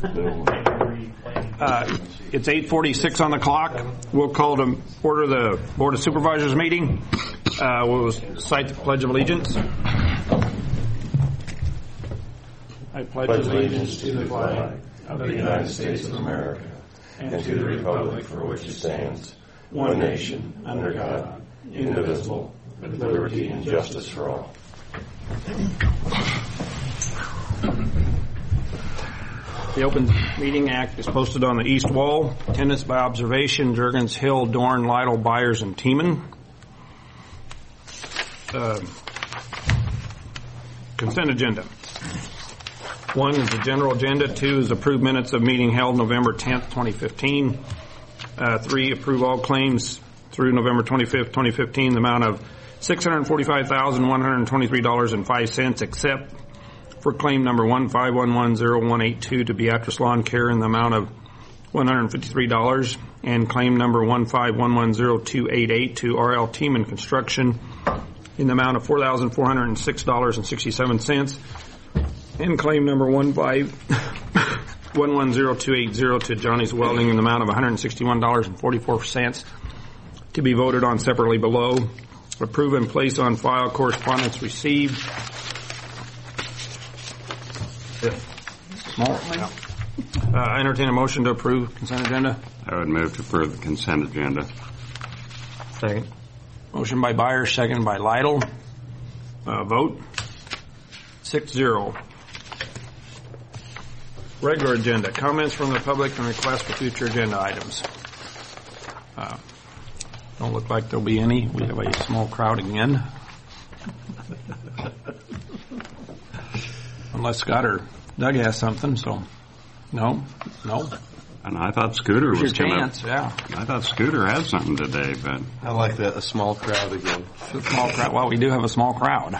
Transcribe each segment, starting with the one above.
It's 8:46 on the clock. We'll call to order the Board of Supervisors meeting. We'll cite the Pledge of Allegiance. I pledge allegiance to the flag of the United States of America and to the republic for which it stands, one nation, under God, indivisible, with liberty and justice for all. The Open Meeting Act is posted on the east wall. Attendance by observation: Juergens, Hill, Dorn, Lytle, Byers, and Tiemann. Consent agenda. 1 is the general agenda. 2 is approved minutes of meeting held November 10th, 2015. 3, approve all claims through November 25th, 2015, the amount of $645,123.05, except for claim number 151108182 to Beatrice Lawn Care in the amount of $153, and claim number 151102288 to R.L. Tiemann Construction in the amount of $4,406.67, and claim number 151102280 to Johnny's Welding in the amount of $161.44 to be voted on separately below. Approve and place on file correspondence received. Small. I entertain a motion to approve consent agenda. I would move to approve the consent agenda. Second. Motion by Byers, second by Lytle. Vote 6-0. Regular agenda. Comments from the public and requests for future agenda items. Don't look like there'll be any. We have a small crowd again. Unless Scott or Doug has something, so no. And I thought Scooter was going to. Yeah. I thought Scooter had something today, but I like that, a small crowd again. A small crowd. Well, we do have a small crowd.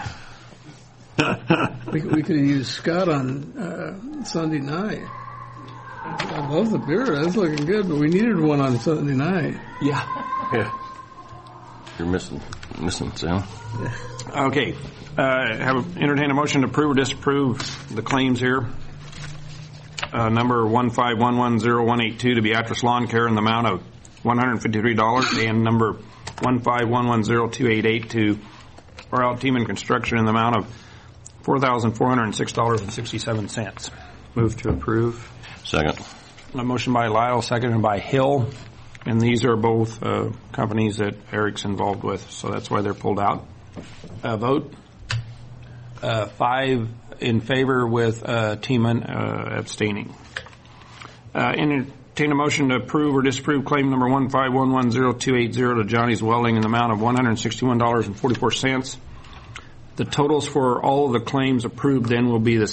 we could have used Scott on Sunday night. I love the beer. That's looking good, but we needed one on Sunday night. Yeah. You're missing Sam. Yeah. Okay. Entertain a motion to approve or disapprove the claims here. Number 151108182 to Beatrice Lawn Care in the amount of $153, and number 151102288 to R.L. Tiemann Construction in the amount of $4,406.67. Move to approve. Second. A motion by Lyle, seconded by Hill, and these are both companies that Eric's involved with, so that's why they're pulled out. Vote 5 in favor with Tiemann abstaining. Entertain a motion to approve or disapprove claim number 151102280 to Johnny's Welding in the amount of $161.44. The totals for all of the claims approved then will be the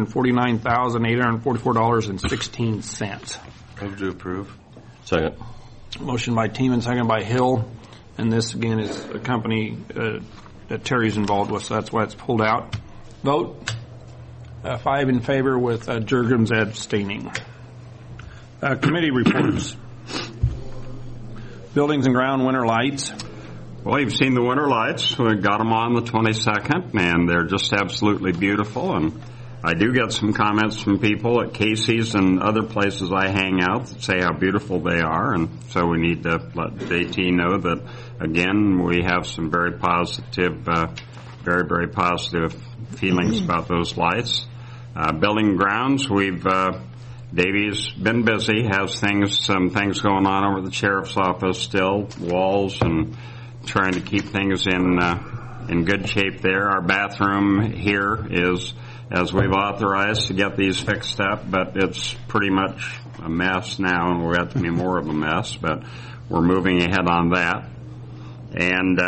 $649,844.16. Move to approve. Second. Motion by Tiemann, second by Hill, and this again is a company that Terry's involved with, so that's why it's pulled out. Vote 5 in favor with Juergens abstaining. Committee reports. Buildings and ground winter lights. Well, you've seen the winter lights. We got them on the 22nd, and they're just absolutely beautiful. And I do get some comments from people at Casey's and other places I hang out that say how beautiful they are. And so we need to let JT know that, again, we have some very positive, very, very positive feelings about those lights. Building grounds, Davey's been busy, has some things going on over at the sheriff's office still, walls and trying to keep things in good shape there. Our bathroom here is, as we've authorized, to get these fixed up, but it's pretty much a mess now, and we'll have to be more of a mess, but we're moving ahead on that. And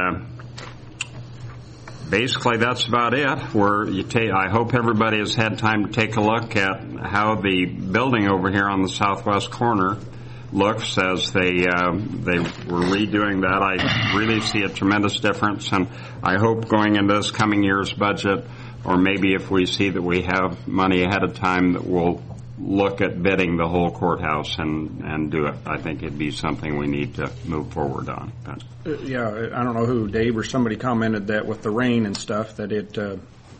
basically that's about it. I hope everybody has had time to take a look at how the building over here on the southwest corner looks as they were redoing that. I really see a tremendous difference, and I hope going into this coming year's budget, or maybe if we see that we have money ahead of time, that we'll look at bidding the whole courthouse and do it. I think it'd be something we need to move forward on. Yeah, I don't know who, Dave or somebody commented that with the rain and stuff, that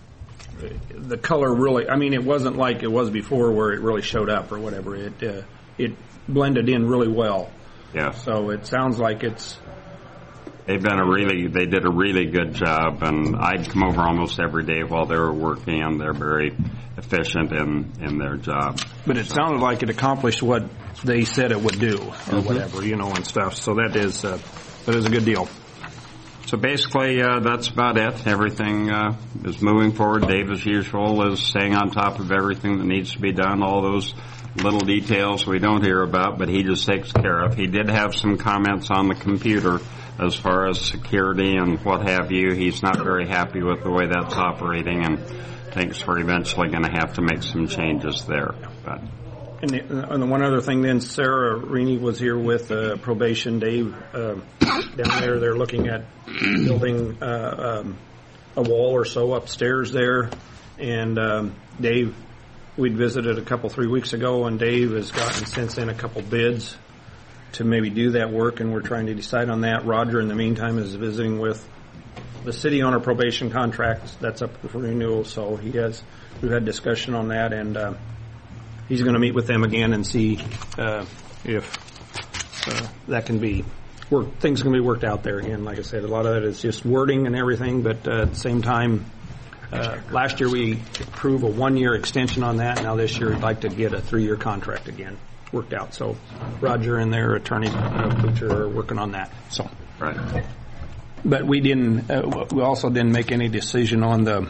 the color really, I mean, it wasn't like it was before where it really showed up or whatever. It blended in really well. Yeah. So it sounds like it's. They did a really good job, and I'd come over almost every day while they were working, and they're very efficient in their job. But it sounded like it accomplished what they said it would do, or whatever, and stuff. So that is a good deal. So basically, that's about it. Everything is moving forward. Dave, as usual, is staying on top of everything that needs to be done. All those little details we don't hear about, but he just takes care of. He did have some comments on the computer as far as security and what have you. He's not very happy with the way that's operating, and thinks we're eventually going to have to make some changes there. But. And the one other thing then, Sarah Reaney was here with probation. Dave down there, they're looking at building a wall or so upstairs there. And Dave, we'd visited 3 weeks ago, and Dave has gotten since then a couple bids to maybe do that work, and we're trying to decide on that. Roger, in the meantime, is visiting with the city on our probation contract. That's up for renewal, so we've had discussion on that, and he's going to meet with them again and see if that can be things can be worked out there again. Like I said, a lot of that is just wording and everything, but at the same time, last year we approved a 1-year extension on that. Now this year we'd like to get a 3-year contract again worked out. So Roger and their attorney Butcher are working on that. So right. But we didn't. We also didn't make any decision on the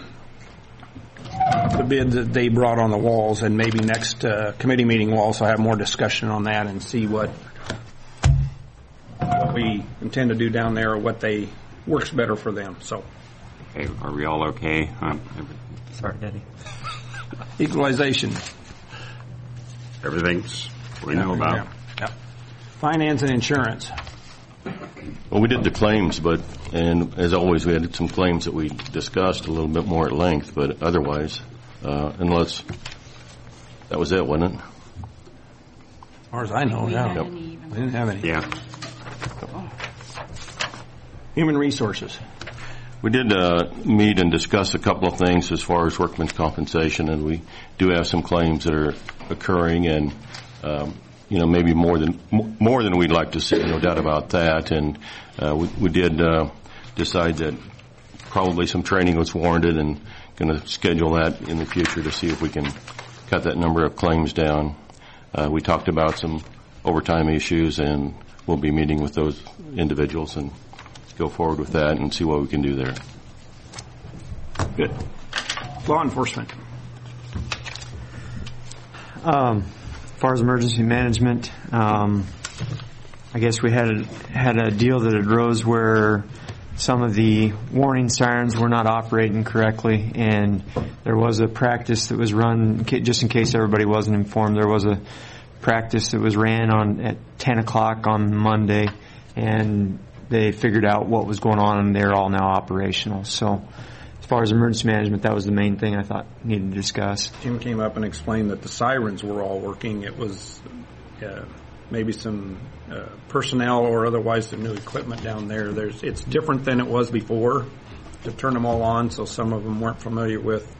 bid that they brought on the walls, and maybe next committee meeting we'll also have more discussion on that and see what we intend to do down there, or what works better for them. So, okay, are we all okay? Sorry, Daddy. Equalization. Everything's we know about. Yeah. Finance and insurance. Well, we did the claims, and as always, we had some claims that we discussed a little bit more at length, but otherwise, unless that was it, wasn't it? As far as I know, yeah. Yep. We didn't have any. Yeah. Human resources. We did meet and discuss a couple of things as far as workmen's compensation, and we do have some claims that are occurring, and maybe more than we'd like to see, no doubt about that. And we did decide that probably some training was warranted, and going to schedule that in the future to see if we can cut that number of claims down. We talked about some overtime issues, and we'll be meeting with those individuals and go forward with that and see what we can do there. Good. Law enforcement. As far as emergency management, I guess we had a deal that arose where some of the warning sirens were not operating correctly, and there was a practice that was run, just in case everybody wasn't informed, there was a practice that was ran at 10 o'clock on Monday, and they figured out what was going on, and they're all now operational. So as far as emergency management, that was the main thing I thought needed to discuss. Jim came up and explained that the sirens were all working. It was maybe some personnel or otherwise some new equipment down there. It's different than it was before to turn them all on, so some of them weren't familiar with.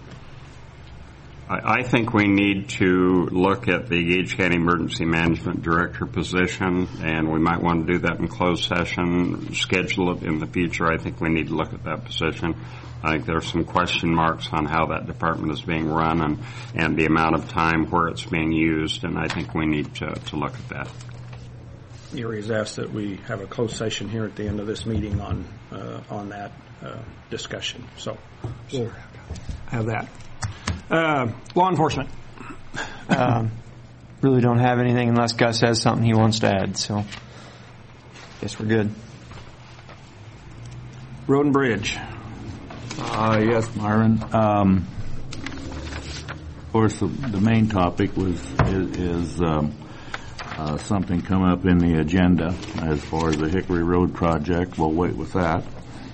I think we need to look at the Gage County Emergency Management Director position, and we might want to do that in closed session, schedule it in the future. I think we need to look at that position. I think there's some question marks on how that department is being run and the amount of time where it's being used, and I think we need to look at that. Erie has asked that we have a closed session here at the end of this meeting on that discussion. So we'll have that. Law enforcement. Really don't have anything unless Gus has something he wants to add, so guess we're good. Road and Bridge. Yes, Myron. Of course, the main topic is something coming up in the agenda as far as the Hickory Road project. We'll wait with that.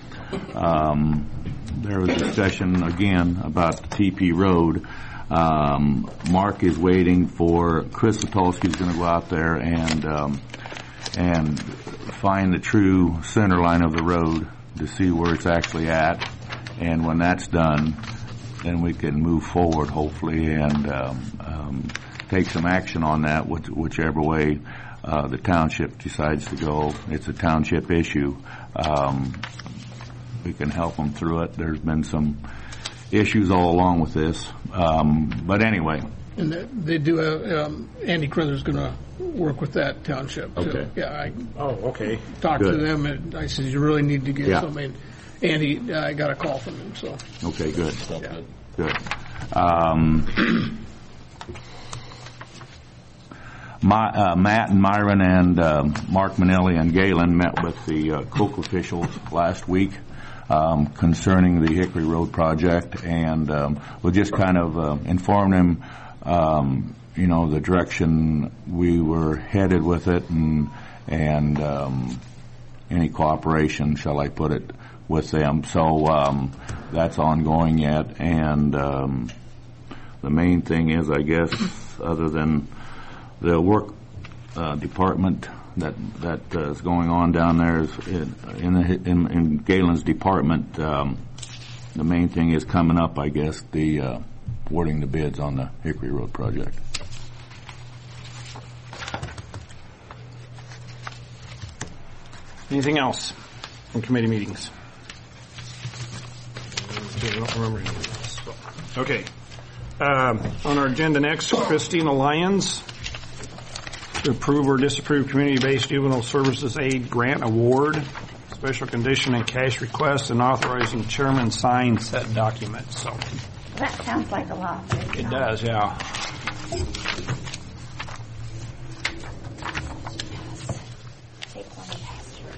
There was discussion again about the TP Road. Mark is waiting for Chris Satulski's going to go out there and find the true center line of the road to see where it's actually at. And when that's done, then we can move forward, hopefully, and take some action on that, whichever way the township decides to go. It's a township issue. We can help them through it. There's been some issues all along with this. But anyway. And they do have, Andy Cruther's going to work with that township. Too. Okay. Yeah, okay. talked Good. to them, and I said, you really need to get Yeah. something. Andy, I got a call from him, so. Okay, good. Yeah. Good. Matt and Myron and Mark Manelli and Galen met with the Coke officials last week concerning the Hickory Road project, and we'll just kind of inform them, the direction we were headed with it, and any cooperation, shall I put it, with them. So that's ongoing yet, and the main thing is, I guess, other than the work department that is going on down there is in Galen's department. The main thing is coming up, I guess, the awarding the bids on the Hickory Road project. Anything else from committee meetings? Okay, I don't remember anything else. Okay. On our agenda next, Christina Lyons, to approve or disapprove Community-Based Juvenile Services Aid Grant Award, special condition and cash request, and authorizing chairman sign said document. So That sounds like a lot. it does, yeah. Take one and pass through.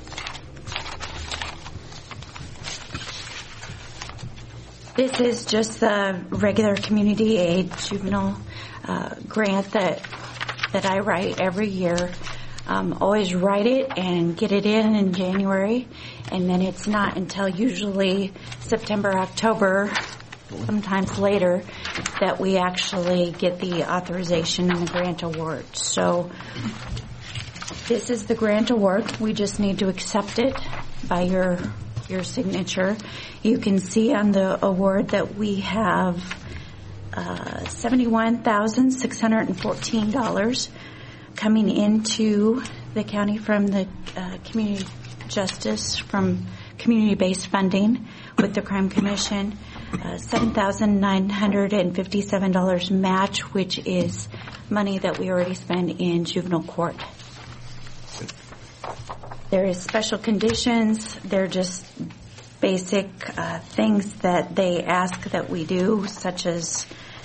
This is just the regular community aid juvenile grant that I write every year. Always write it and get it in January, and then it's not until usually September, October, sometimes later, that we actually get the authorization and the grant award. So this is the grant award. We just need to accept it by your signature. You can see on the award that we have $71,614 coming into the county from the community justice, from community-based funding with the Crime Commission, $7,957 match, which is money that we already spend in juvenile court. There is special conditions. They're just basic things that they ask that we do, such as,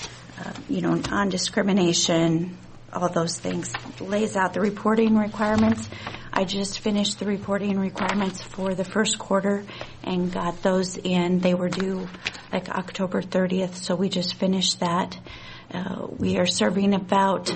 non-discrimination, all those things. Lays out the reporting requirements. I just finished the reporting requirements for the first quarter and got those in. They were due like October 30th, so we just finished that. We are serving about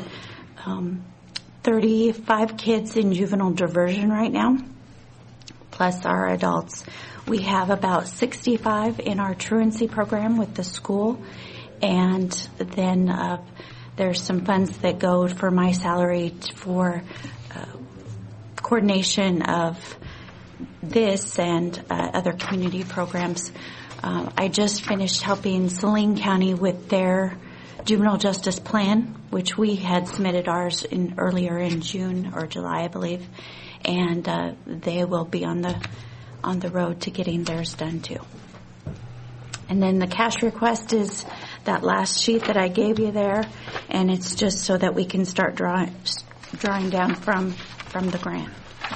35 kids in juvenile diversion right now, plus our adults. We have about 65 in our truancy program with the school, and then there's some funds that go for my salary for coordination of this and other community programs. I just finished helping Saline County with their juvenile justice plan, which we had submitted ours earlier in June or July, I believe, and they will be on the road to getting theirs done too. And then the cash request is that last sheet that I gave you there, and it's just so that we can start drawing down from the grant.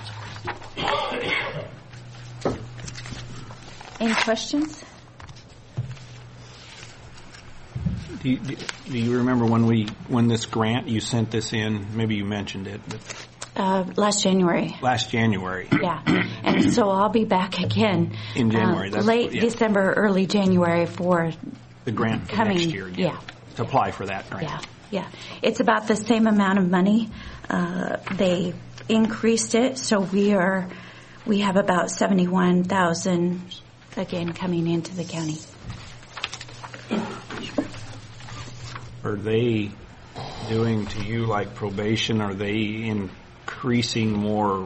Any questions? Do you remember when this grant, you sent this in? Maybe you mentioned it, but Last January. last January. Yeah, and so I'll be back again In January, that's- late yeah. December, early January for The grant for coming. next year again. Yeah. To apply for that grant. Yeah. It's about the same amount of money. They increased it, so we have about $71,000 again coming into the county. Are they doing to you like probation? Are they increasing more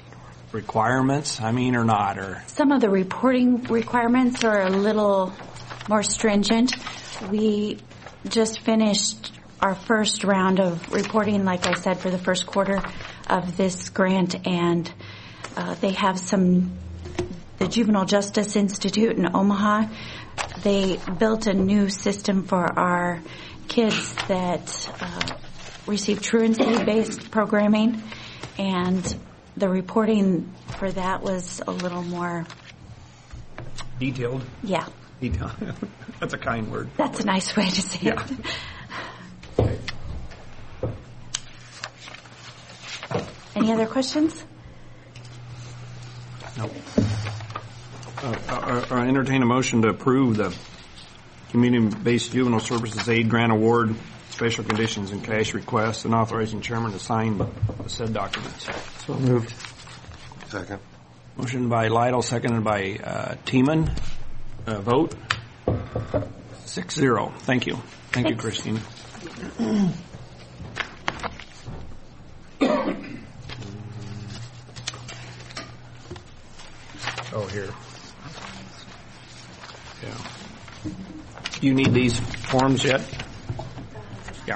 requirements? Or not? Or Some of the reporting requirements are a little more stringent. We just finished our first round of reporting, like I said, for the first quarter of this grant, and they have the Juvenile Justice Institute in Omaha. They built a new system for our kids that receive truancy-based programming, and the reporting for that was a little more Detailed. Yeah. Detailed. That's a kind word. That's a nice way to say Yeah. it. Any other questions? No. I entertain a motion to approve the Community-Based Juvenile Services Aid Grant Award, special conditions and cash requests, and authorizing chairman to sign the said documents. So moved. Second. Motion by Lytle, seconded by Tiemann. Vote 6-0. Thank you. Thank you, Christine. Oh, here. Yeah. You need these forms yet? Yeah.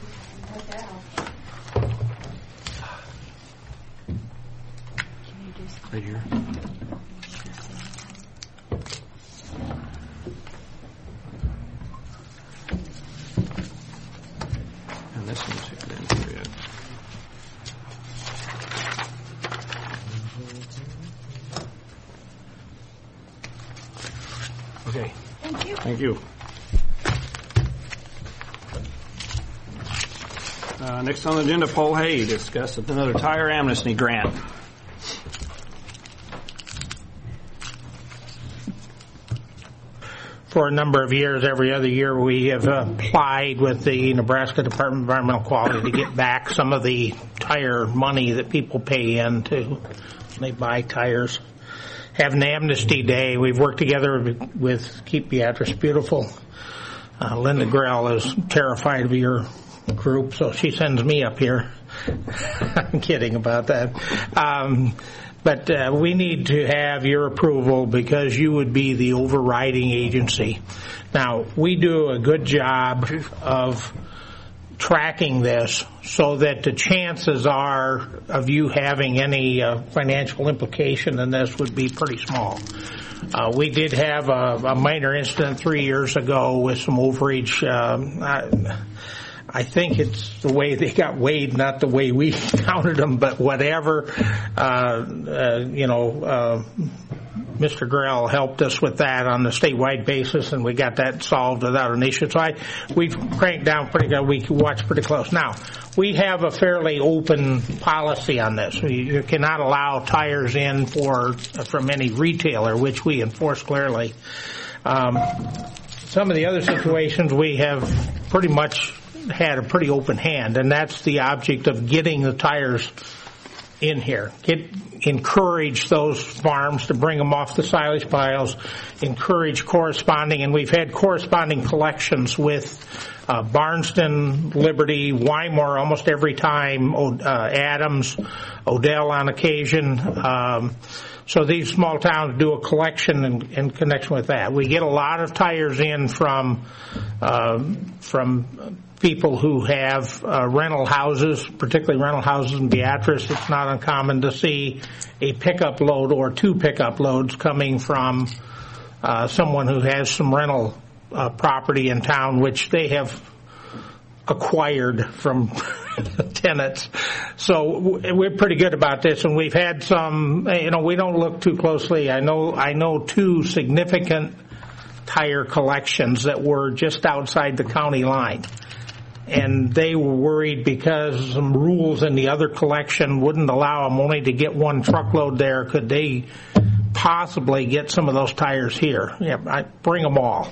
Right here. And this one's in here yet. Okay. Thank you. Thank you. Next on the agenda, Paul Hay discussed another tire amnesty grant. For a number of years, every other year, we have applied with the Nebraska Department of Environmental Quality to get back some of the tire money that people pay into when they buy tires. Have an amnesty day. We've worked together with Keep Beatrice Beautiful. Linda Grell is terrified of your group, so she sends me up here. I'm kidding about that. But we need to have your approval because you would be the overriding agency. Now, we do a good job of tracking this so that the chances are of you having any financial implication in this would be pretty small. We did have a minor incident 3 years ago with some overage. I think it's the way they got weighed, not the way we counted them, but whatever. Mr. Grell helped us with that on the statewide basis, and we got that solved without an issue. So we've cranked down pretty good. We watch pretty close. Now, we have a fairly open policy on this. You cannot allow tires in from any retailer, which we enforce clearly. Some of the other situations we have pretty much had a pretty open hand, and that's the object of getting the tires in here. Encourage those farms to bring them off the silage piles, encourage corresponding, and we've had corresponding collections with Barnston, Liberty, Wymore almost every time, Adams, Odell on occasion. So these small towns do a collection in connection with that. We get a lot of tires in from people who have rental houses, particularly rental houses in Beatrice. It's not uncommon to see a pickup load or two pickup loads coming from someone who has some rental property in town, which they have acquired from tenants. So we're pretty good about this, and we've had some, we don't look too closely. I know two significant tire collections that were just outside the county line. And they were worried because some rules in the other collection wouldn't allow them only to get one truckload there. Could they possibly get some of those tires here? Yeah, bring them all.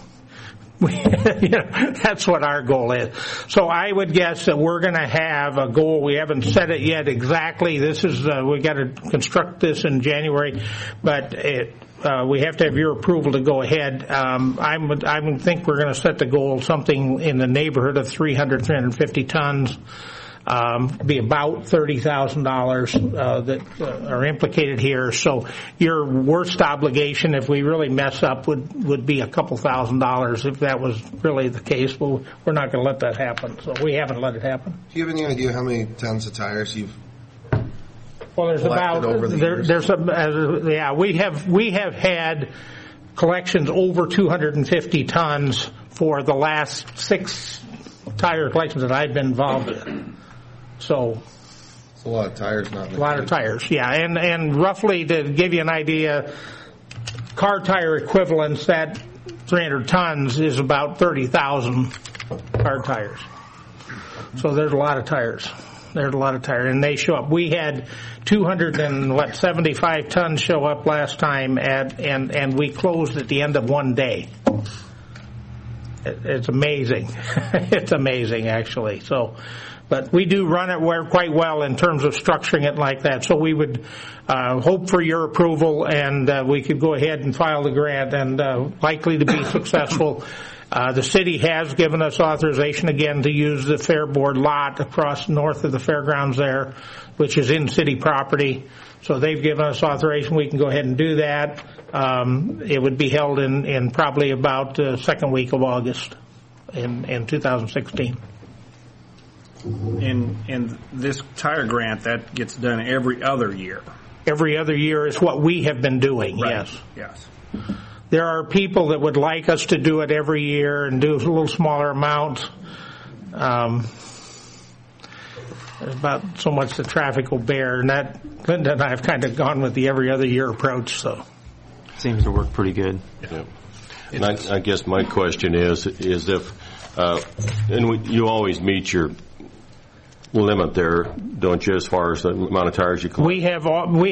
That's what our goal is. So I would guess that we're going to have a goal. We haven't set it yet exactly. This is we got to construct this in January, but we have to have your approval to go ahead. I would think we're going to set the goal something in the neighborhood of 350 tons. be about $30,000 that are implicated here. So your worst obligation, if we really mess up, would be a couple $1,000 if that was really the case. Well, we're not going to let that happen. So we haven't let it happen. Do you have any idea how many tons of tires you've Well, there's collected over the years? We have had collections over 250 tons for the last 6 tire collections that I've been involved in. So It's a lot of tires, not a lot of tires, yeah. And roughly, to give you an idea, car tire equivalents, that 300 tons is about 30,000 car tires. So there's a lot of tires. There's a lot of tires, and they show up. We had 275 tons show up last time, and we closed at the end of one day. It's amazing. It's amazing, actually. So, but we do run it quite well in terms of structuring it like that. So we would hope for your approval, and we could go ahead and file the grant, and likely to be successful. The city has given us authorization again to use the Fair Board lot across north of the fairgrounds there, which is in city property. So they've given us authorization. We can go ahead and do that. It would be held in probably about the second week of August in 2016. And this tire grant, that gets done every other year. Every other year is what we have been doing, Right. yes. Yes. There are people that would like us to do it every year and do a little smaller amounts. About so much the traffic will bear, and that Linda and I have kind of gone with the every other year approach. So Seems to work pretty good. Yeah. And I guess my question is if, you always meet your limit there, don't you, as far as the amount of tires you collect? we have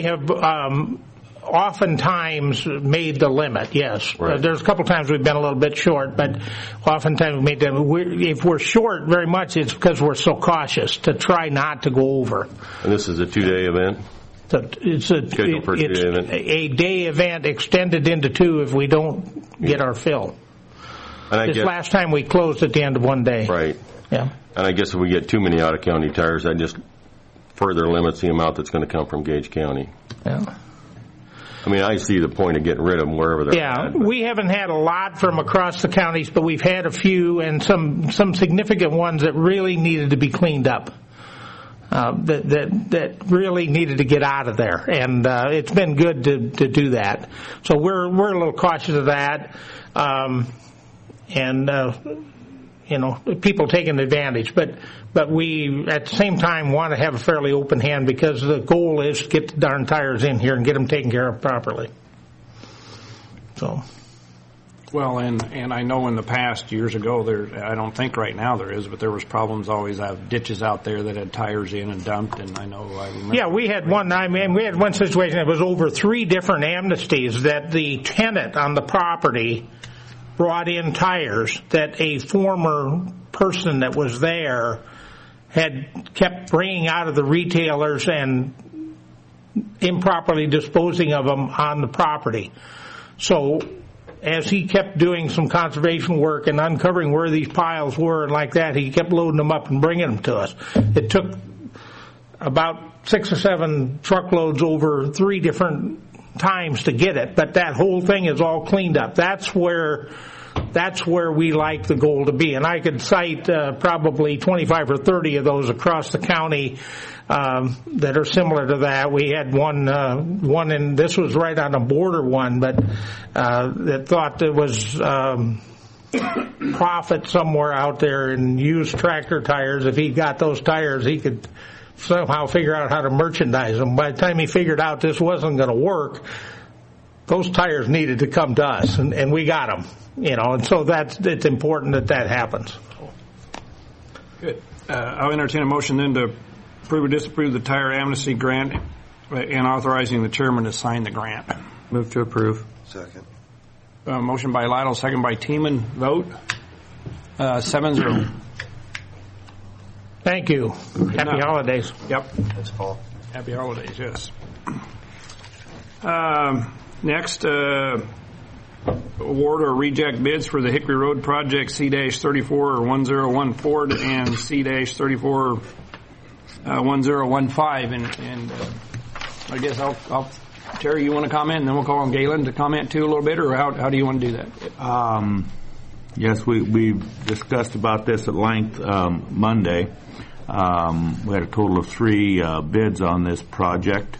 oftentimes made the limit, yes. Right. There's a couple times we've been a little bit short, but oftentimes we made the if we're short very much, it's because we're so cautious to try not to go over. And this is a 2-day event? It's a day event extended into 2 if we don't get our fill. And This last time we closed at the end of one day. Right. Yeah. And I guess if we get too many out-of-county tires, that just further limits the amount that's going to come from Gage County. Yeah. I mean, I see the point of getting rid of them wherever they're Yeah, at. we haven't had a lot from across the counties, but we've had a few and some significant ones that really needed to be cleaned up. That really needed to get out of there, and it's been good to do that. So we're a little cautious of that, and people taking advantage. But we at the same time want to have a fairly open hand because the goal is to get the darn tires in here and get them taken care of properly. So. Well, and I know in the past, years ago, I don't think right now there is, but there was problems always of ditches out there that had tires in and dumped, and I remember. Yeah, we had one situation that was over 3 different amnesties that the tenant on the property brought in tires that a former person that was there had kept bringing out of the retailers and improperly disposing of them on the property. So as he kept doing some conservation work and uncovering where these piles were and like that, he kept loading them up and bringing them to us. It took about 6 or 7 truckloads over 3 different times to get it, but that whole thing is all cleaned up. That's where we like the goal to be, and I could cite probably 25 or 30 of those across the county that are similar to that. We had one, and this was right on a border one, but that thought there was profit somewhere out there in used tractor tires. If he got those tires, he could somehow figure out how to merchandise them. By the time he figured out this wasn't going to work, those tires needed to come to us, and we got them. And so it's important that happens. Good. I'll entertain a motion then to approve or disapprove the tire amnesty grant and authorizing the chairman to sign the grant. Move to approve. Second. Motion by Lytle, second by Teeman. Vote 7-0. Thank you. Happy holidays. Yep. Thanks, Paul. Happy holidays, yes. Next, award or reject bids for the Hickory Road project C-34 or 1014 and C-34 1015, and I guess I'll Terry, you want to comment, and then we'll call on Galen to comment too a little bit, or how do you want to do that? Yes, we discussed about this at length Monday. We had a total of 3 bids on this project.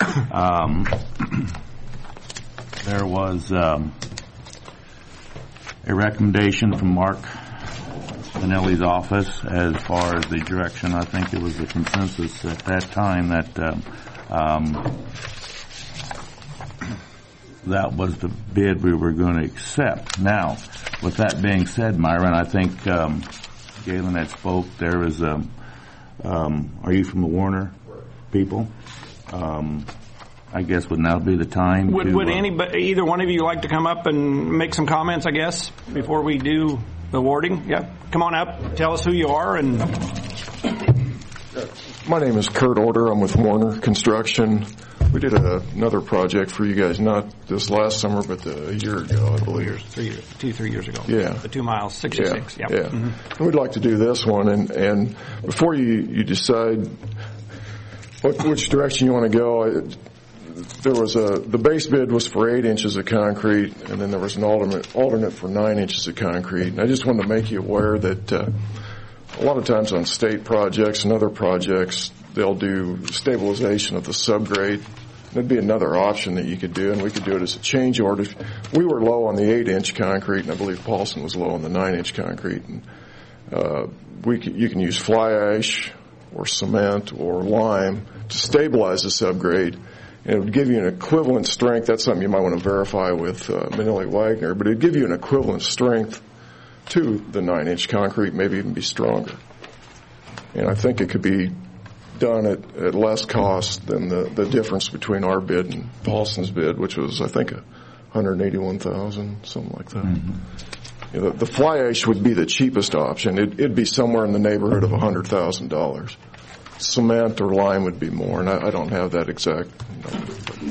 There was a recommendation from Mark Manelli's office as far as the direction. I think it was the consensus at that time that that was the bid we were going to accept. Now, with that being said, Myron, I think Galen had spoke. There is are you from the Warner people? I guess would now be the time. Would anybody, either one of you, like to come up and make some comments? I guess before we do the awarding. Yeah, come on up. Tell us who you are and. My name is Kurt Order. I'm with Warner Construction. We did another project for you guys, not this last summer, but a year ago, I believe. 3 years ago. Yeah. The 2 miles, 66. Yeah. Yep. Yeah. Mm-hmm. And we'd like to do this one, and before you decide which direction you want to go, there was the base bid was for 8 inches of concrete, and then there was an alternate for 9 inches of concrete. And I just wanted to make you aware that a lot of times on state projects and other projects, they'll do stabilization of the subgrade. That'd be another option that you could do, and we could do it as a change order. We were low on the 8-inch concrete, and I believe Paulson was low on the 9-inch concrete. And you can use fly ash or cement or lime to stabilize the subgrade, and it would give you an equivalent strength. That's something you might want to verify with Manelli Wagner, but it would give you an equivalent strength to the 9-inch concrete, maybe even be stronger. And I think it could be done at less cost than the difference between our bid and Paulson's bid, which was, I think, $181,000, something like that. Mm-hmm. You know, the fly ash would be the cheapest option. It'd be somewhere in the neighborhood of $100,000. Cement or lime would be more, and I don't have that exact number.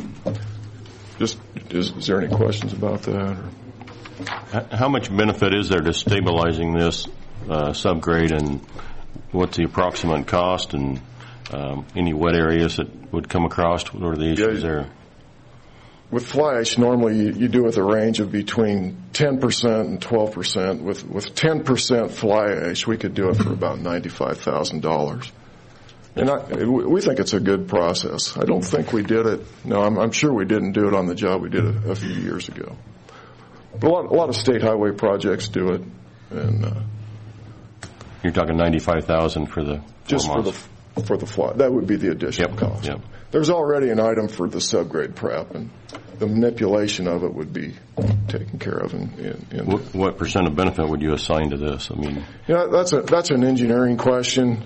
Just, is there any questions about that? Or? How much benefit is there to stabilizing this subgrade, and what's the approximate cost, and any wet areas that would come across? What are the issues there? With fly ash, normally you do with a range of between 10% and 12%. With 10% fly ash, we could do it for about $95,000. And we think it's a good process. I don't think we did it. No, I'm sure we didn't do it on the job we did a few years ago. But a lot of state highway projects do it. And you're talking $95,000 for the just for the fly. That would be the additional cost. Yep. There's already an item for the subgrade prep, and the manipulation of it would be taken care of. What percent of benefit would you assign to this? I mean, that's an engineering question.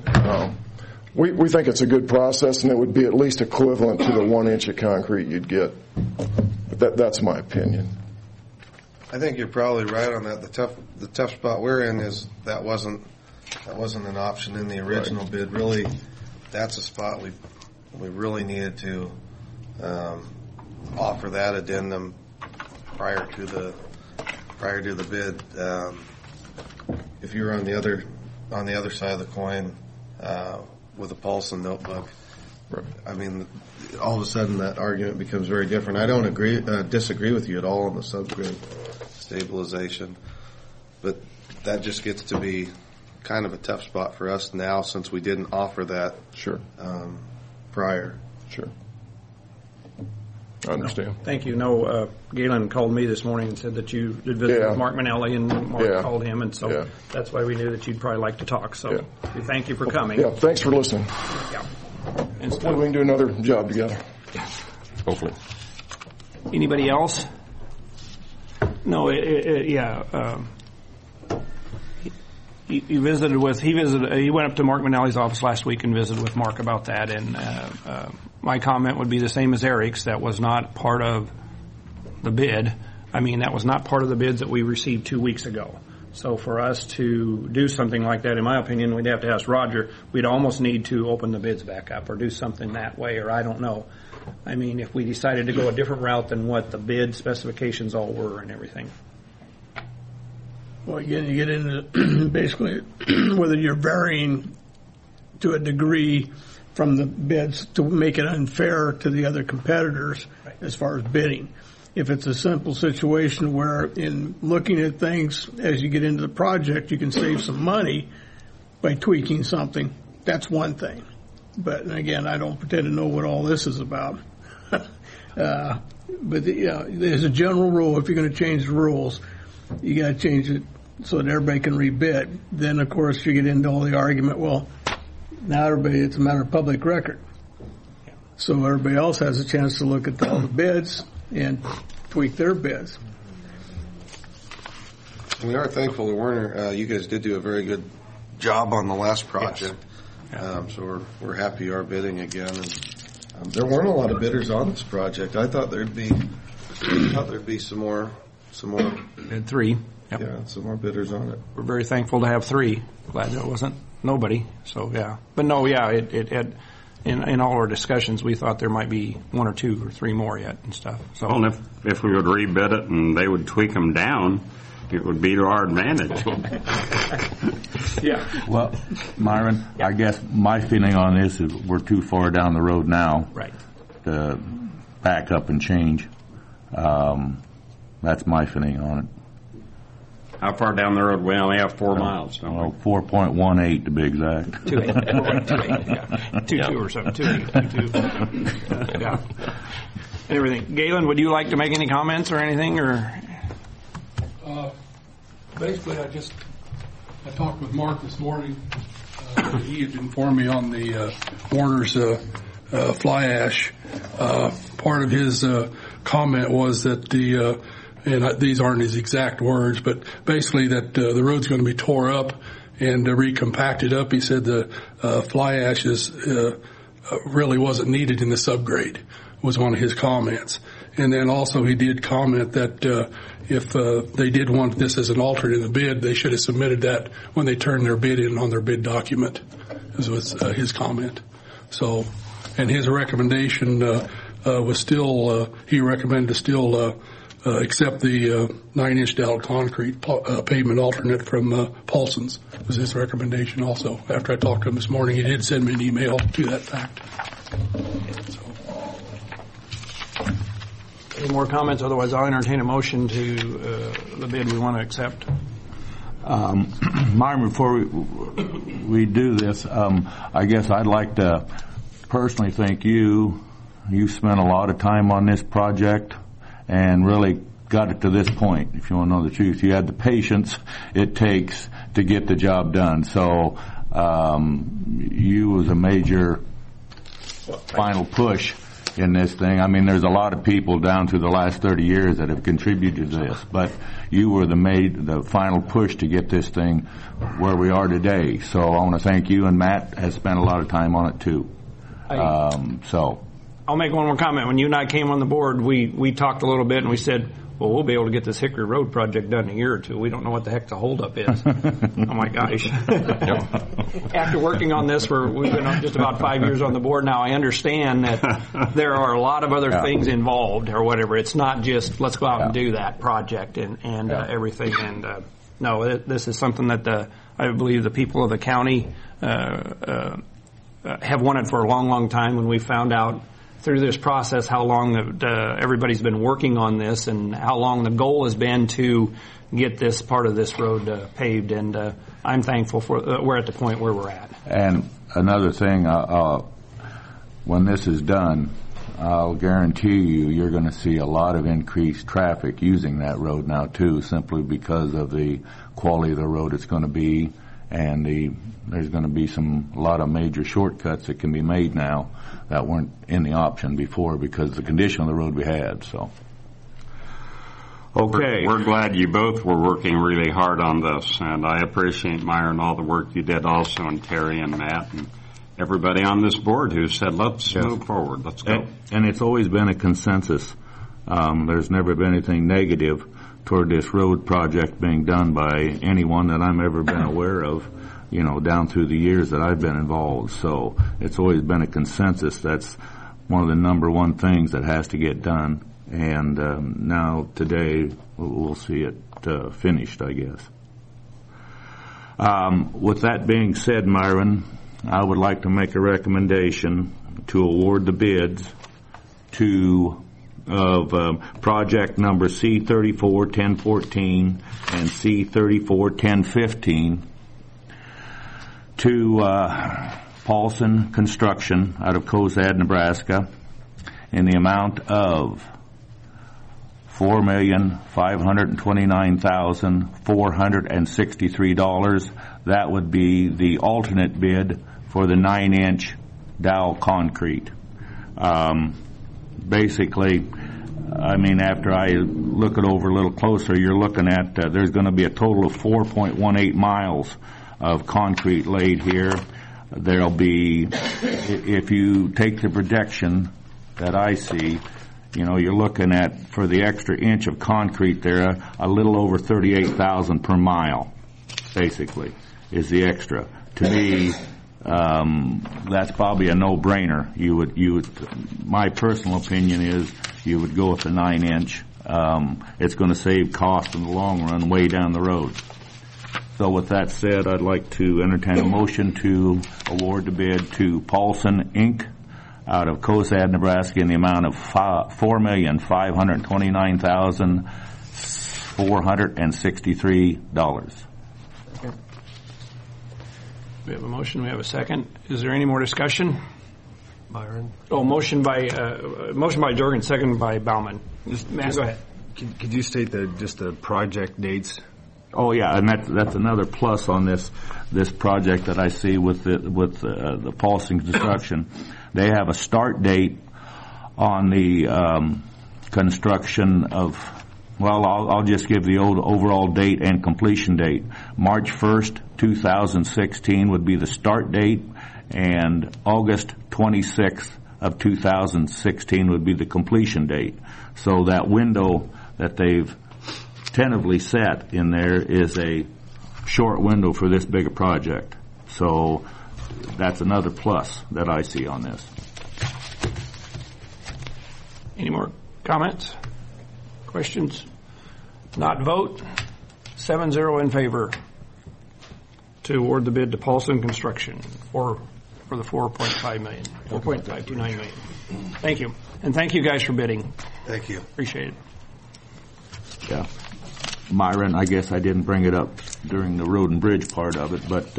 We think it's a good process, and it would be at least equivalent to the 1 inch of concrete you'd get. But that's my opinion. I think you're probably right on that. The tough spot we're in is that wasn't an option in the original bid. Really, that's a spot we really needed to offer that addendum prior to the bid. If you were on the other side of the coin with a Paulson notebook, I mean, all of a sudden that argument becomes very different. I don't disagree with you at all on the subgrade stabilization, but that just gets to be kind of a tough spot for us now since we didn't offer that prior. Sure. I understand. Thank you. No, Galen called me this morning and said that you did visit with Mark Manelli, and Mark called him, and so that's why we knew that you'd probably like to talk. So we thank you for coming. Yeah, thanks for listening. Yeah. And hopefully we can do another job together. Hopefully. Anybody else? No, he went up to Mark Manelli's office last week and visited with Mark about that, and my comment would be the same as Eric's. That was not part of the bid. I mean, that was not part of the bids that we received 2 weeks ago. So for us to do something like that, in my opinion, we'd have to ask Roger. We'd almost need to open the bids back up or do something that way, or I don't know. I mean, if we decided to go a different route than what the bid specifications all were and everything. Well, again, you get into basically whether you're varying to a degree from the bids to make it unfair to the other competitors as far as bidding. If it's a simple situation where in looking at things as you get into the project, you can save some money by tweaking something, that's one thing. But again, I don't pretend to know what all this is about. But there's a general rule. If you're going to change the rules, you got to change it so that everybody can rebid. Then, of course, you get into all the argument, well, now everybody, it's a matter of public record. So everybody else has a chance to look at all the bids and tweak their bids. We are thankful to Werner. You guys did do a very good job on the last project. Yes. So we're happy you are bidding again. And there weren't a lot of bidders on this project. I thought there'd be some more. We had 3. Yep. Yeah, some more bidders on it. We're very thankful to have 3. Glad there wasn't nobody. So yeah, but no, yeah, it had. In all our discussions, we thought there might be 1 or 2 or 3 more yet and stuff. So, well, if we would rebid it and they would tweak them down, it would be to our advantage. Yeah. Well, Myron, I guess my feeling on this is we're too far down the road now. Right. To back up and change. That's my feeling on it. How far down the road? We only have 4 miles, don't we? 4.18 to be exact. 2.8, yeah. 2.2 or something. 2.2. Yeah. Everything. Galen, would you like to make any comments or anything, or? Basically, I talked with Mark this morning. He had informed me on the Warner's fly ash. Part of his comment was that and these aren't his exact words, but basically that the road's going to be tore up and recompacted up. He said the fly ashes really wasn't needed in the subgrade, was one of his comments. And then also he did comment that if they did want this as an alternate in the bid, they should have submitted that when they turned their bid in on their bid document, was his comment. So, and his recommendation was still, he recommended to still accept the 9-inch dowel concrete pavement alternate from Paulson's, was his recommendation also. After I talked to him this morning, he did send me an email to that fact. So. Any more comments? Otherwise, I'll entertain a motion to the bid we want to accept. Myron, before we do this, I guess I'd like to personally thank you. You spent a lot of time on this project and really got it to this point. If you want to know the truth, you had the patience it takes to get the job done. So you was a major final push in this thing. I mean, there's a lot of people down through the last 30 years that have contributed to this, but you were the final push to get this thing where we are today. So I want to thank you, and Matt has spent a lot of time on it too. So I'll make one more comment. When you and I came on the board, we talked a little bit and we said, well, we'll be able to get this Hickory Road project done in a year or 2. We don't know what the heck the holdup is. Oh my gosh. After working on this, we've been on just about 5 years on the board now, I understand that there are a lot of other things involved or whatever. It's not just let's go out and do that project and everything. And no, this is something that I believe the people of the county have wanted for a long, long time. When we found out through this process how long everybody's been working on this and how long the goal has been to get this part of this road paved, and I'm thankful for we're at the point where we're at. And another thing, when this is done, I'll guarantee you're going to see a lot of increased traffic using that road now too, simply because of the quality of the road it's going to be, and there's going to be a lot of major shortcuts that can be made now that weren't in the option before because of the condition of the road we had. So, okay, we're glad you both were working really hard on this, and I appreciate Myron all the work you did also, and Terry and Matt and everybody on this board who said let's move forward, let's go. And it's always been a consensus. There's never been anything negative toward this road project being done by anyone that I'm ever been aware of, down through the years that I've been involved. So it's always been a consensus. That's one of the number one things that has to get done. And now today we'll see it finished, I guess. With that being said, Myron, I would like to make a recommendation to award the bids of project number C341014 and C341015 to Paulson Construction out of Cozad, Nebraska, in the amount of $4,529,463. That would be the alternate bid for the 9-inch dowel concrete. Basically, I mean, after I look it over a little closer, you're looking at there's going to be a total of 4.18 miles of concrete laid here. There'll be, if you take the projection that I see, you know, you're looking at, for the extra inch of concrete there, a little over $38,000 per mile, basically, is the extra. To me, that's probably a no-brainer. You would. My personal opinion is you would go with the 9-inch. It's going to save cost in the long run, way down the road. So with that said, I'd like to entertain a motion to award the bid to Paulson Inc. out of Cozad, Nebraska, in the amount of $4,529,463. We have a motion. We have a second. Is there any more discussion? Byron. Oh, motion by Jorgen, second by Bauman. Matt, go ahead. Could you state just the project dates? Oh yeah, and that's another plus on this project that I see with the Paulson Construction. They have a start date on the construction of. Well, I'll just give the overall date and completion date. March 1st, 2016 would be the start date, and August 26th of 2016 would be the completion date. So that window that they've tentatively set in there is a short window for this big a project. So that's another plus that I see on this. Any more comments? Questions? Not vote. 7-0 in favor to award the bid to Paulson Construction for the $4.5 million, $4.529 million. Thank you, and thank you guys for bidding. Thank you. Appreciate it. Yeah, Myron, I guess I didn't bring it up during the road and bridge part of it, but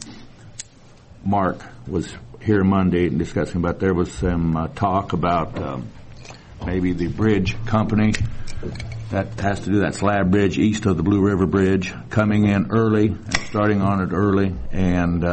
Mark was here Monday and discussing about there was some talk about maybe the bridge company that has to do that slab bridge east of the Blue River Bridge coming in early and starting on it early, and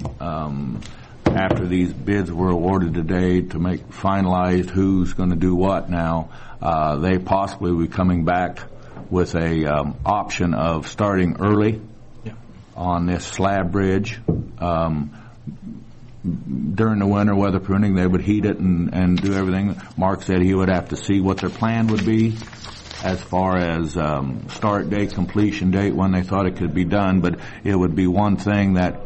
after these bids were awarded today to make finalized who's going to do what now, they possibly will be coming back with a option of starting early on this slab bridge. During the winter weather permitting, they would heat it and do everything. Mark said he would have to see what their plan would be as far as start date, completion date, when they thought it could be done. But it would be one thing that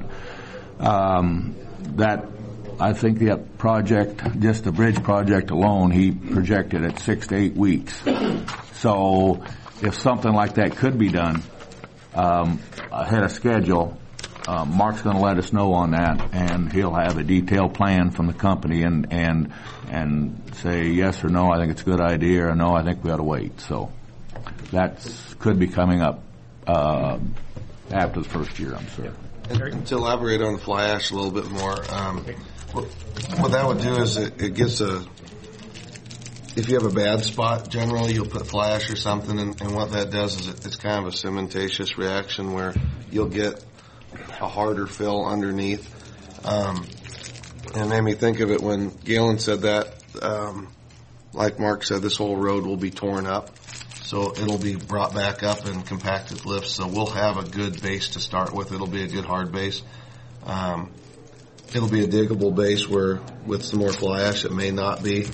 I think that project, just the bridge project alone, he projected at 6 to 8 weeks. So if something like that could be done ahead of schedule, Mark's going to let us know on that, and he'll have a detailed plan from the company and say yes or no, I think it's a good idea, or no, I think we ought to wait. So that could be coming up after the first year, I'm sure. And to elaborate on the fly ash a little bit more, what that would do is it gives if you have a bad spot, generally you'll put fly ash or something, and what that does is it's kind of a cementatious reaction where you'll get a harder fill underneath. And it made me think of it when Galen said that, like Mark said, this whole road will be torn up. So it'll be brought back up in compacted lifts. So we'll have a good base to start with. It'll be a good hard base. It'll be a diggable base where with some more fly ash it may not be.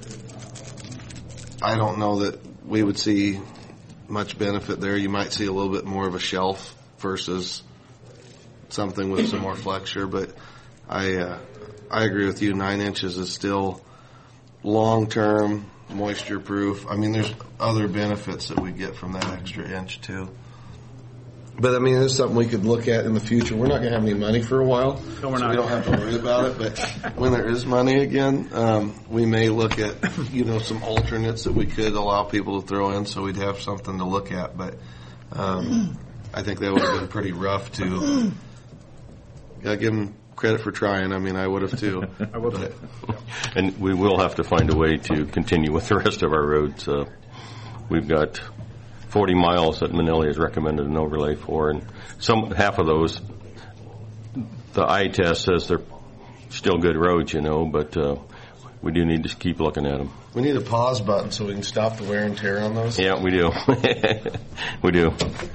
I don't know that we would see much benefit there. You might see a little bit more of a shelf versus something with some more flexure, but I agree with you. 9 inches is still long-term, moisture-proof. I mean, there's other benefits that we get from that extra inch too. But I mean, it's something we could look at in the future. We're not going to have any money for a while, No, we're so not. we don't have to worry about it. But when there is money again, we may look at some alternates that we could allow people to throw in, so we'd have something to look at. But I think that would have been pretty rough to give them credit for trying. I mean, I would have too. I will too. And we will have to find a way to continue with the rest of our roads. We've got 40 miles that Manili has recommended an overlay for, and half of those, the eye test says they're still good roads, but we do need to keep looking at them. We need a pause button so we can stop the wear and tear on those. Yeah, we do. We do.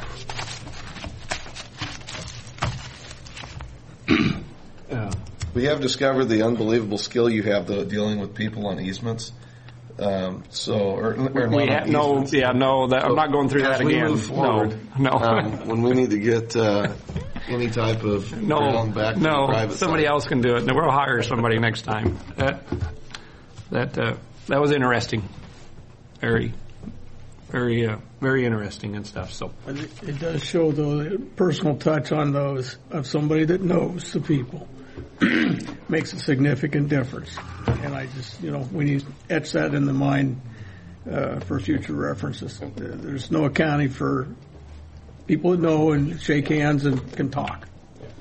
We have discovered the unbelievable skill you have, though, dealing with people on easements. I'm not going through that again. Move forward, when we need to get any type of ground back to the private somebody side. else can do it. We'll hire somebody next time. That was interesting. Very, very, very interesting and stuff. So It does show, though, the personal touch on those of somebody that knows the people makes a significant difference. And I just, we need to etch that in the mind for future references. There's no accounting for people that know and shake hands and can talk.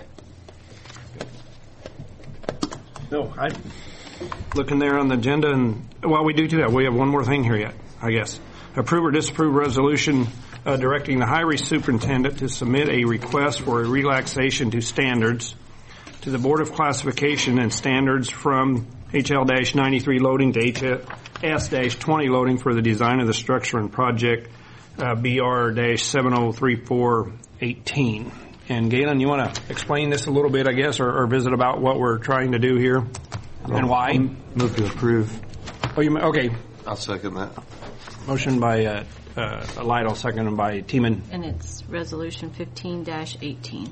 no, I looking there on the agenda, and we do that. We have one more thing here yet, I guess. Approve or disapprove resolution directing the highway superintendent to submit a request for a relaxation to standards to the Board of Classification and Standards from HL-93 loading to HS-20 loading for the design of the structure and project BR-703418. And Galen, you want to explain this a little bit, I guess, or visit about what we're trying to do here and why? Move to approve. Okay. I'll second that. Motion by Lytle, seconded by Tiemann. And it's Resolution 15-18.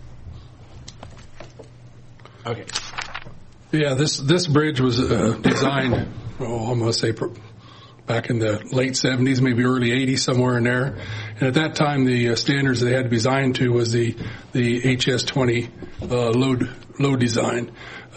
Okay. Yeah, this bridge was designed, I'm going to say back in the late 70s, maybe early 80s, somewhere in there. And at that time, the standards they had to be designed to was the HS-20 load design.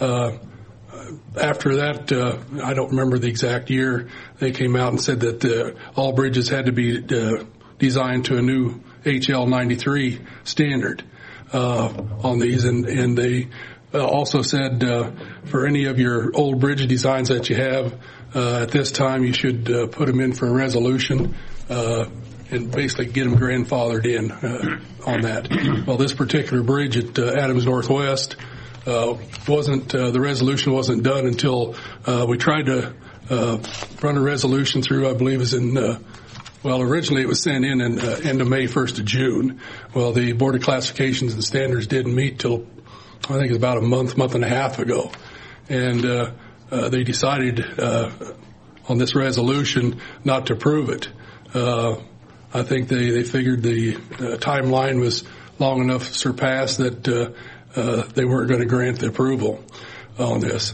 After that, I don't remember the exact year, they came out and said that all bridges had to be designed to a new HL-93 standard on these, and they also said for any of your old bridge designs that you have at this time, you should put them in for a resolution and basically get them grandfathered in on that. Well, this particular bridge at Adams Northwest the resolution wasn't done until we tried to run a resolution through, I believe it was in originally it was sent in end of May, 1st of June. Well, the Board of Classifications and Standards didn't meet till I think it's about a month and a half ago. And they decided on this resolution not to approve it. I think they figured the timeline was long enough surpassed that they weren't going to grant the approval on this.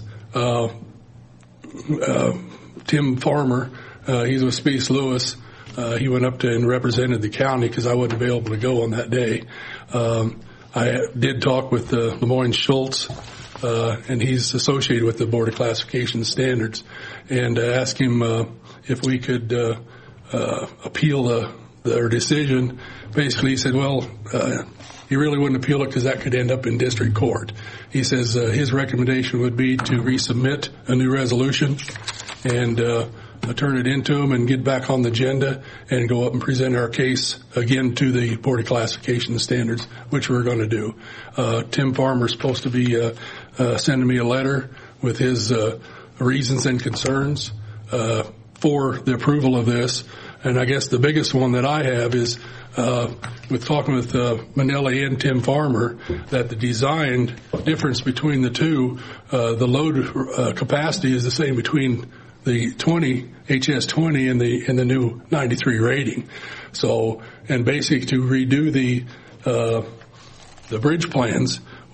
Tim Farmer, he's with Speece Lewis. He went up and represented the county because I wasn't available to go on that day. I did talk with Lemoyne Schultz, and he's associated with the Board of Classification Standards, and asked him if we could appeal their decision. Basically, he said, he really wouldn't appeal it because that could end up in district court. He says his recommendation would be to resubmit a new resolution and turn it into them and get back on the agenda and go up and present our case again to the Board of Classification Standards, which we're going to do. Tim Farmer's supposed to be sending me a letter with his reasons and concerns for the approval of this. And I guess the biggest one that I have is with talking with Manelli and Tim Farmer, that the design difference between the two, the load capacity is the same between the HS-20 and the new 93 rating. So, and basically to redo the bridge plans,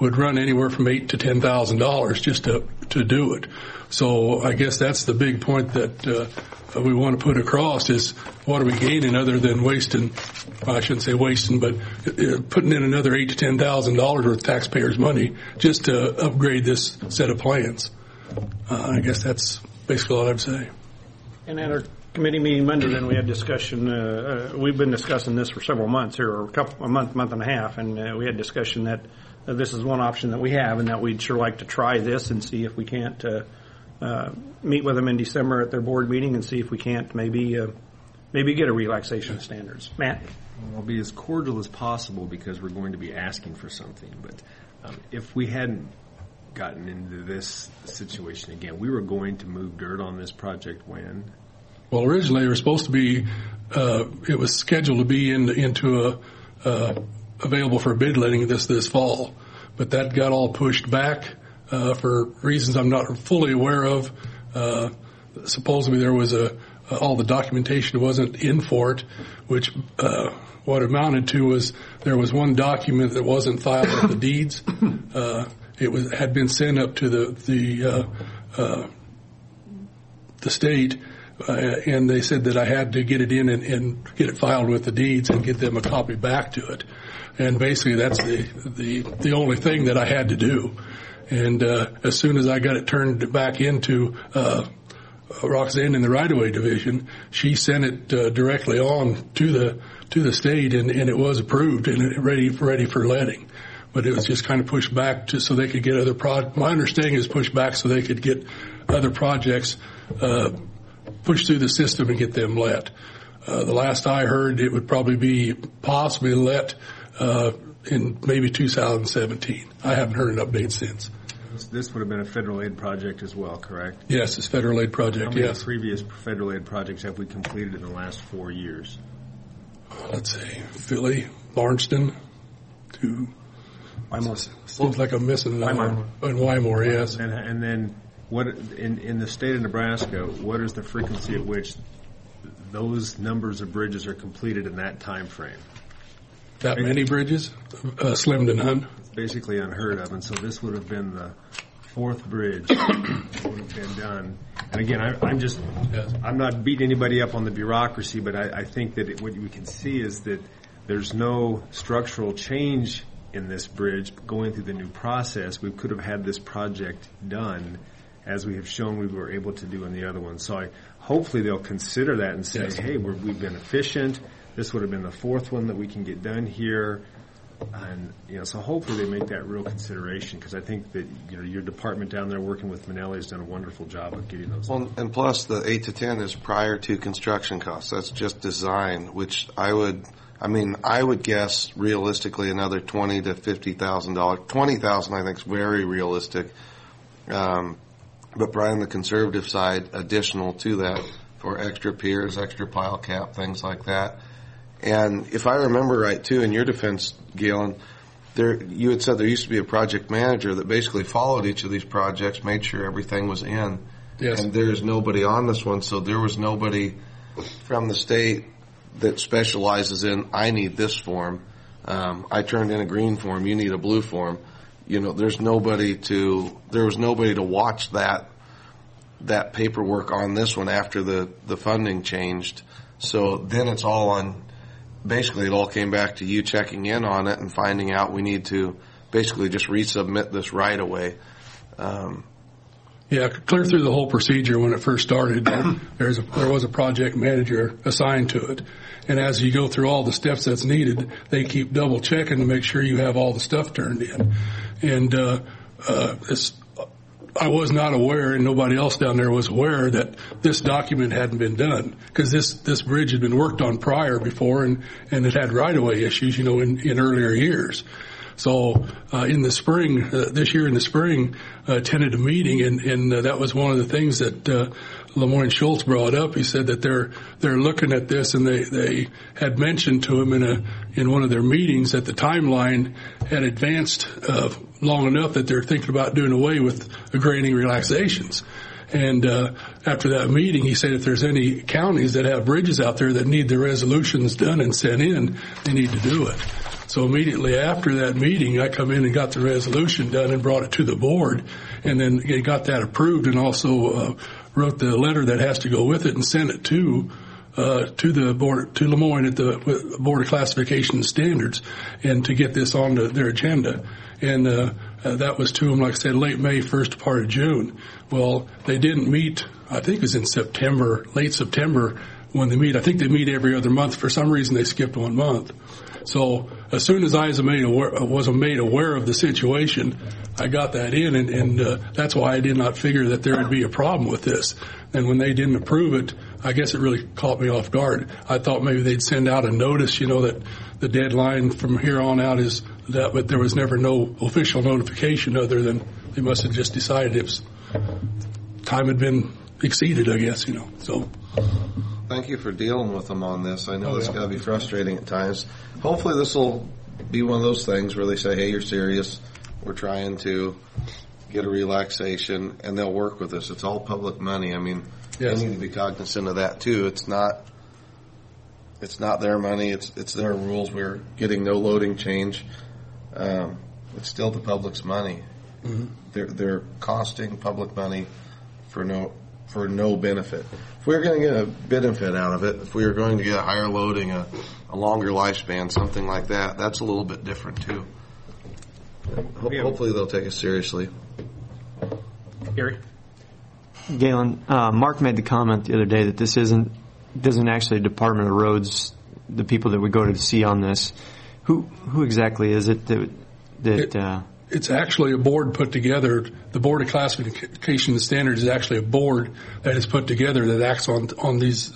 would run anywhere from $8,000 to $10,000 just to do it. So I guess that's the big point that we want to put across is what are we gaining other than wasting, well, I shouldn't say wasting, but putting in another $8,000 to $10,000 worth of taxpayers' money just to upgrade this set of plans. I guess that's basically all I would say. And at our committee meeting Monday, then we had discussion. We've been discussing this for several months here, or a month and a half, and we had discussion that this is one option that we have, and that we'd sure like to try this and see if we can't meet with them in December at their board meeting and see if we can't maybe get a relaxation of standards. Matt? I'll be as cordial as possible because we're going to be asking for something. But if we hadn't gotten into this situation again, we were going to move dirt on this project when? Well, originally it was supposed to be, it was scheduled to be into available for bid letting this fall, but that got all pushed back for reasons I'm not fully aware of. Supposedly there was all the documentation wasn't in for it, which what amounted to was there was one document that wasn't filed with the deeds. It had been sent up to the state, and they said that I had to get it in and get it filed with the deeds and get them a copy back to it. And basically that's the only thing that I had to do. And as soon as I got it turned back into Roxanne in the right-of-way division, she sent it directly on to the state, and it was approved and ready for letting. But it was just kind of pushed back so they could get other my understanding is pushed back so they could get other projects pushed through the system and get them let. The last I heard, it would probably be possibly let in maybe 2017. I haven't heard an update since. This would have been a federal aid project as well, correct? Yes, it's a federal aid project, How many yes. previous federal aid projects have we completed in the last 4 years? Let's see, Philly, Barnston, to Wymore. Seems like I'm missing Wymore. And Wymore, yes. And then what in the state of Nebraska, what is the frequency at which those numbers of bridges are completed in that time frame? That many bridges? Slim to none. It's basically unheard of, and so this would have been the fourth bridge that would have been done. And again, I'm not beating anybody up on the bureaucracy, but I think that what we can see is that there's no structural change in this bridge going through the new process. We could have had this project done as we have shown we were able to do in the other one. So hopefully they'll consider that and say, hey, we've been efficient. This would have been the fourth one that we can get done here. And, so hopefully they make that real consideration, because I think that, your department down there working with Manelli has done a wonderful job of getting those. Well, and plus the 8 to 10 is prior to construction costs. That's just design, which I would guess realistically another $20,000 to $50,000. $20,000 I think is very realistic. But probably on the conservative side, additional to that for extra piers, extra pile cap, things like that. And if I remember right, too, in your defense, Galen, you had said there used to be a project manager that basically followed each of these projects, made sure everything was in. Yes. And there's nobody on this one, so there was nobody from the state that specializes in, I need this form. I turned in a green form, you need a blue form. There was nobody to watch that paperwork on this one after the funding changed. So then it's all on. Basically, it all came back to you checking in on it and finding out we need to basically just resubmit this right away. Yeah, clear through the whole procedure when it first started. There was a project manager assigned to it. And as you go through all the steps that's needed, they keep double checking to make sure you have all the stuff turned in. And I was not aware, and nobody else down there was aware, that this document hadn't been done, because this bridge had been worked on before, and it had right-of-way issues, in earlier years. So in the spring, this year in the spring, attended a meeting, and that was one of the things that LeMoyne Schultz brought up. He said that they're looking at this, and they had mentioned to him in one of their meetings that the timeline had advanced long enough that they're thinking about doing away with the grading relaxations. And after that meeting, he said if there's any counties that have bridges out there that need their resolutions done and sent in, they need to do it. So immediately after that meeting, I come in and got the resolution done and brought it to the board, and then got that approved, and also wrote the letter that has to go with it and sent it to the board, to Lemoyne at the Board of Classification and Standards, and to get this on their agenda. And that was to them, like I said, late May, first part of June. Well, they didn't meet, I think it was in September, late September when they meet. I think they meet every other month. For some reason, they skipped 1 month. So as soon as I was made aware of the situation, I got that in, and that's why I did not figure that there would be a problem with this. And when they didn't approve it, I guess it really caught me off guard. I thought maybe they'd send out a notice, that the deadline from here on out is that, but there was never no official notification other than they must have just decided time had been exceeded, I guess, so. Thank you for dealing with them on this. I know it's got to be frustrating at times. Hopefully this will be one of those things where they say, hey, you're serious. We're trying to get a relaxation, and they'll work with us. It's all public money. I mean, they need to be cognizant of that, too. It's not their money. It's their rules. We're getting no loading change. It's still the public's money. Mm-hmm. They're costing public money for no benefit. If we were going to get a benefit out of it, if we were going to get a higher loading, a longer lifespan, something like that, that's a little bit different too. Hopefully they'll take us seriously. Gary? Galen, Mark made the comment the other day that this isn't actually Department of Roads, the people that we go to see on this. Who exactly is it that It's actually a board put together. The Board of Classification and Standards is actually a board that is put together that acts on these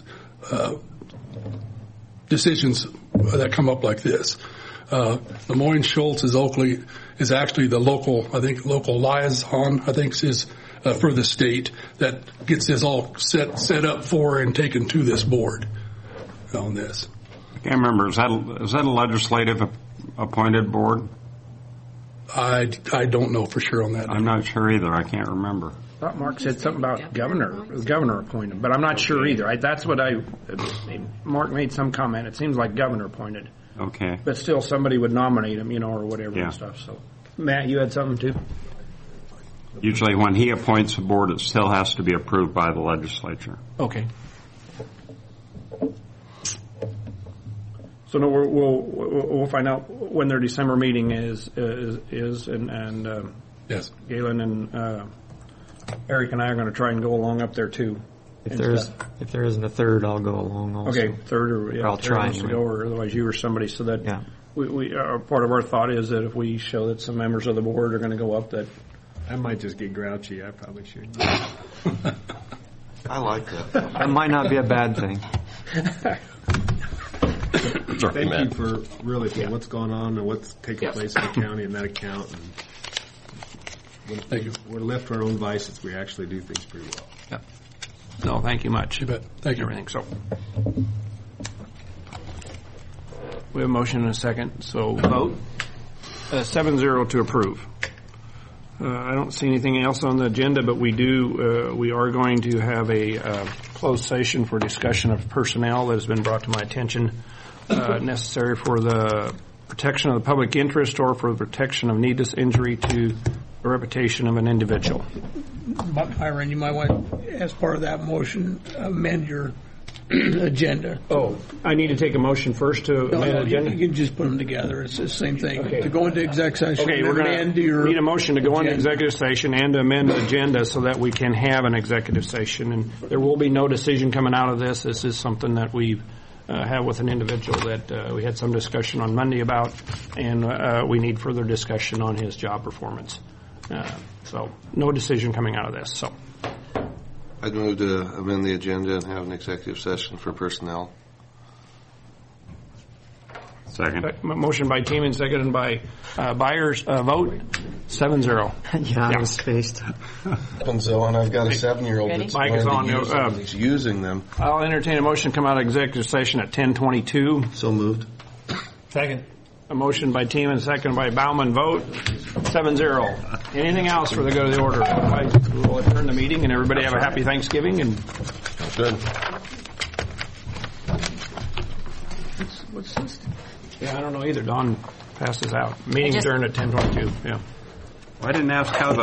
decisions that come up like this. Lemoyne Schultz is actually the local liaison, I think is for the state that gets this all set up for and taken to this board on this. I can't remember. Is that a legislative appointed board? I don't know for sure on that. I'm not sure either. I can't remember. I thought Mark said something about governor appointed, but I'm not sure either. That's what Mark made some comment. It seems like governor appointed. Okay. But still somebody would nominate him, or whatever and stuff. So, Matt, you had something too? Usually when he appoints a board, it still has to be approved by the legislature. Okay. So no, we'll find out when their December meeting is and yes, Galen and Eric and I are going to try and go along up there too. If there isn't a third, I'll go along also. Okay, third or I'll try to go, or otherwise you or somebody. So that we part of our thought is that if we show that some members of the board are going to go up, that I might just get grouchy. I probably should. I like that. That might not be a bad thing. Thank you for what's going on and what's taking place in the county and that account. And thank you. We're left to our own devices. We actually do things pretty well. Yeah. No, thank you much. You bet. Thank you. Everything. So we have a motion and a second. So vote 7-0 to approve. I don't see anything else on the agenda, but we are going to have a closed session for discussion of personnel that has been brought to my attention, necessary for the protection of the public interest or for the protection of needless injury to the reputation of an individual. Byron, you might want, as part of that motion, amend your agenda. Oh, I need to take a motion first to amend the agenda? You can just put them together. It's the same thing. Okay. To go into exec session. Okay, we're going to need a motion to go into executive session and to amend the agenda so that we can have an executive session. And there will be no decision coming out of this. This is something that we have with an individual that we had some discussion on Monday about, and we need further discussion on his job performance. So no decision coming out of this. So I'd move to amend the agenda and have an executive session for personnel. Second. Motion by Teeman, seconded by Byers. Vote 7-0. Yeah, I was spaced. And I've got a 7-year-old that's Mike is on. he's using them. I'll entertain a motion to come out of executive session at 10:22. So moved. Second. A motion by Teeman, seconded by Bauman. Vote 7-0. Anything else for the go to the order? Otherwise, we'll adjourn the meeting and everybody have a happy Thanksgiving. And Good. what's this? Yeah, I don't know either. Don Passes out. Meeting just- adjourned at 10:22. Yeah. I didn't ask how the